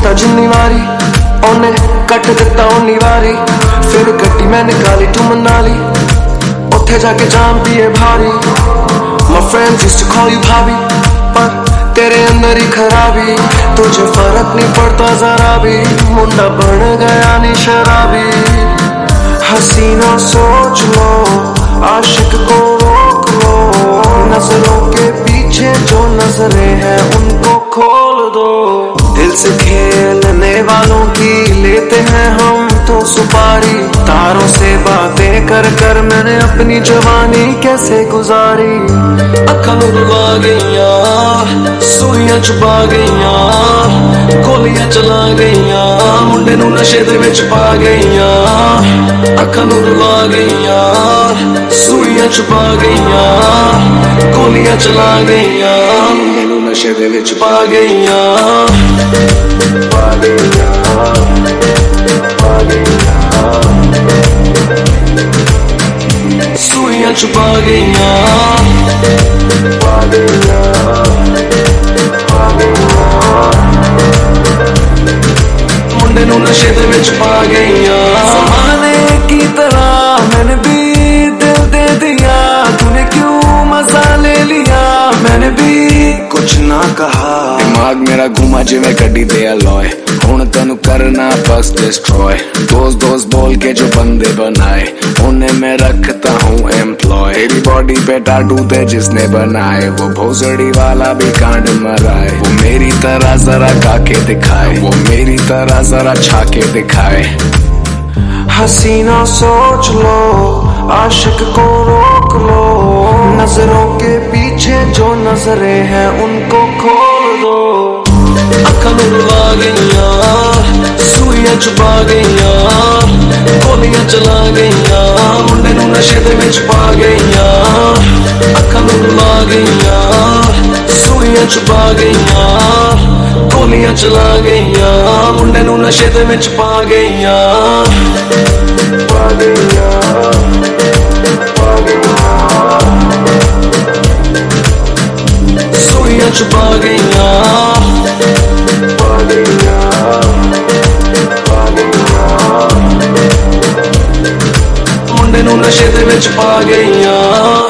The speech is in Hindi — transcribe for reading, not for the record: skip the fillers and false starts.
दिता जिन्नी वारी ओने कट दिता उन्नी वारी, फिर कट्टी मैं निकाली तू मनाली, उत्थे जाके जाम पिए भारी। My friends used to call you भाभी, पर तेरे अंदर ही खराबी, तुझे फर्क नहीं पड़ता जरा भी, मुंडा बन गया नी शराबी। हसीना सोच लो, आशिक को रोक लो, नजरों के पीछे जो नजरें हैं उनको खोल दो। दिल से खेलने वालों की लेते हैं हम तो सुपारी, तारों से बातें कर कर मैंने अपनी जवानी कैसे गुजारी। अखां नूं रुला गईया, सूइयां छुपा गईया, गोलियां चला गईया, मुंडे नूं नशे दे विच पा गईया। अखां नूं रुला गईया, सूइयां छुपा गईया, गोलियां चला गईया, मुंडे नूं नशे दे विच पा गईया। सूइयां छुपा गईया, मुंडे नूं नशे दे विच पा गईया। ज़माने की तरह मैंने भी दिल दे दिया, तूने क्यों मजा ले लिया, मैंने भी कुछ ना कहा। दिमाग मेरा घुमा जिवें गड्डी दे अलॉय, हुण तेनू करना बस डिस्ट्रॉय। दोस्त दोस्त बोल के जो बंदे बनाए उन्हें मैं रखता हूँ एम्प्लॉय। तेरी बॉडी पे टाटू थे जिसने बनाए, वो भोसड़ी वाला भी कांड मराए। वो मेरी तरह जरा खाके दिखाए, वो मेरी तरह जरा छाके दिखाए। हसीना सोच लो, आशिक को रोक लो, नजरों के पीछे जो नजरें हैं उनको खोल दो। अखां नूं रुला गईया, सूइयां छुपा गईया, गोलियां चला गईया, मुंडे नूं नशे दे विच पा गईया। अखां नूं रुला गईया, सूइयां छुपा गईया, गोलियां चला गईया, मुंडे नूं नशे दे विच पा गईया। सूइयां छुपा गईया, मुंडे नूं नशे दे विच पा गईया।